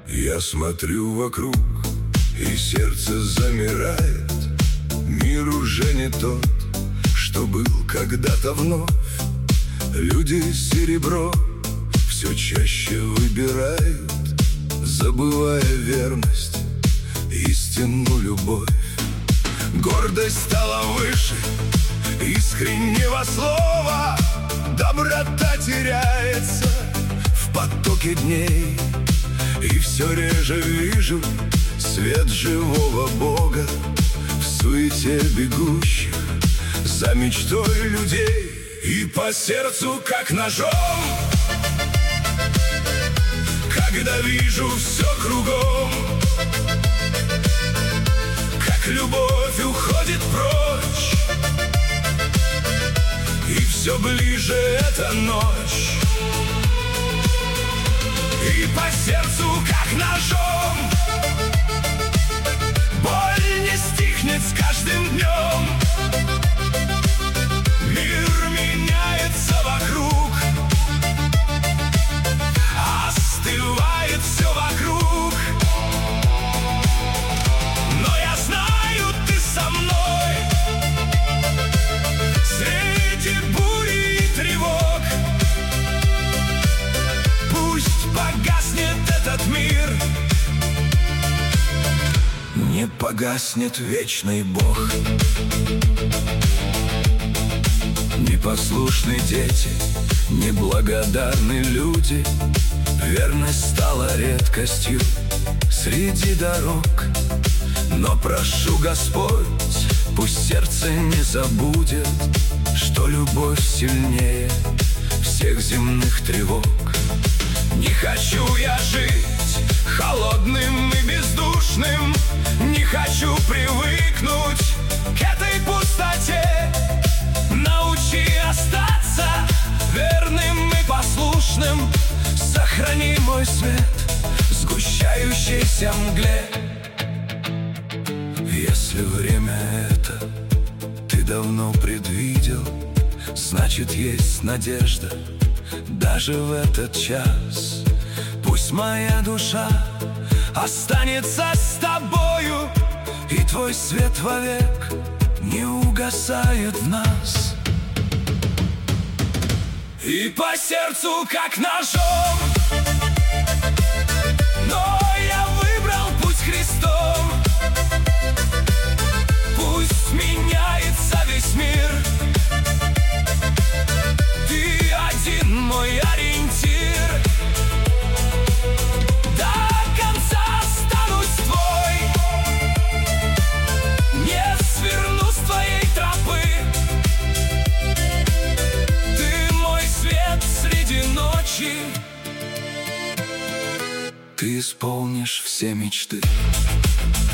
Я смотрю вокруг, и сердце замирает. Мир уже не тот, что был когда-то вновь. Люди серебро все чаще выбирают, забывая верность, истинную любовь. Гордость стала выше искреннего слова. Доброта теряется в потоке дней. И все реже вижу свет живого Бога в суете бегущих за мечтой людей. И по сердцу как ножом, когда вижу все кругом, как любовь уходит прочь, и все ближе эта ночь. И по сердцу как ножом, боль не стихнет с каждым днем. Мир меняется вокруг, остывает все вокруг. Но я знаю, ты со мной среди бури и тревог. Пусть погаснет этот мир, не погаснет вечный Бог. Непослушные дети, неблагодарные люди, верность стала редкостью среди дорог. Но прошу, Господь, пусть сердце не забудет, что любовь сильнее всех земных тревог. Не хочу я жить холодным и бездушным, не хочу привыкнуть к этой пустоте. Научи остаться верным и послушным, сохрани мой свет в сгущающейся мгле. Если время это ты давно предвидел, значит есть надежда даже в этот час. Пусть моя душа останется с тобою, и твой свет вовек не угасает в нас. И по сердцу как ножом, но я выбрал путь Христом. Пусть меняется весь мир, ты один мой ориентир. До конца останусь твой, не сверну с твоей тропы. Ты мой свет среди ночи, ты исполнишь все мечты.